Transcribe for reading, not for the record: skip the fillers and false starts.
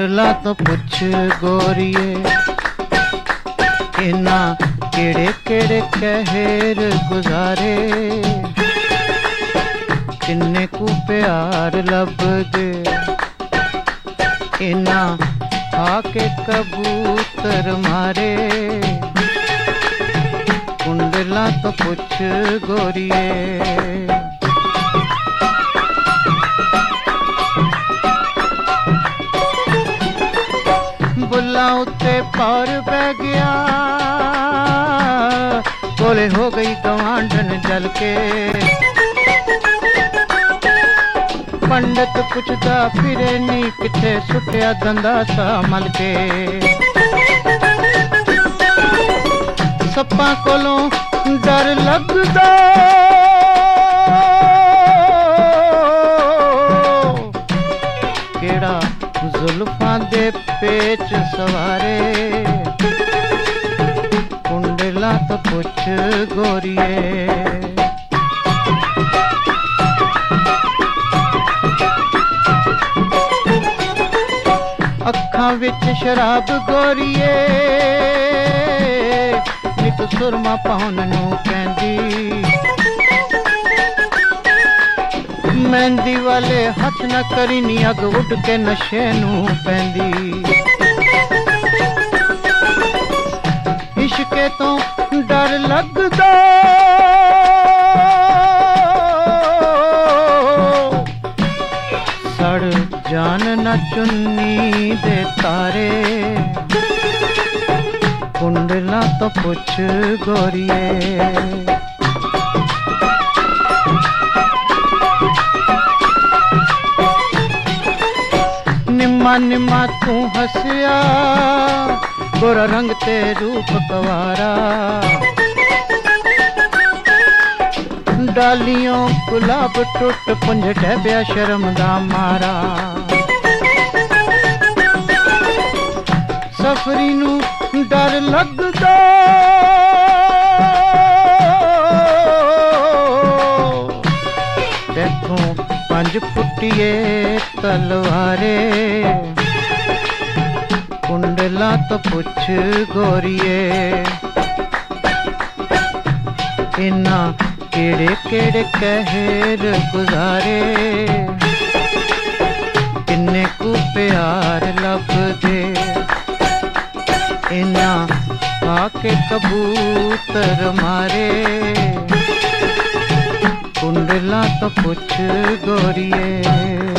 कुंडला तो पुछ गोरिए, इना केड़े केड़े कहर गुजारे, किन्ने को प्यार लब दे, इना आके कबूतर मारे, कुंडला तो पुछ गोरिए। बुला उत्ते पार बह गया, कोले हो गई गवांढन जल के, पंडित पुछदा फिरे नी किथे सुटिया दंदा सा मल के, सप्पा कोलों डर लगदा, केड़ा जुल्फां दे पेच सवारे, कुंडला तो पुछ गोरिए। अखां विच शराब गोरिए, नित सुरमा पाउन नूं कहंदी, मेहंदी वाले हथ न करी नी अग उड के नशे नूं पैंदी, इश्के तो डर लगदा, सड़ जान न चुन्नी दे तारे, कुंडला तो पुछ गोरिए। निम्मा निम्मा तू हसिया, गोरा रंग ते रूप कवारा, डालियों गुलाब टुट पुंज डैब्या शर्म दा मारा, सफरी नू डर लगदा, देखो पंज फुटिए तलवारे, कुंडला तो पुछ गोरिए। इना केड़े केड़े कहर गुजारे, किन्ने को प्यार लब दे, इना आके कबूतर मारे, कुंडला तो पुछ गोरिए।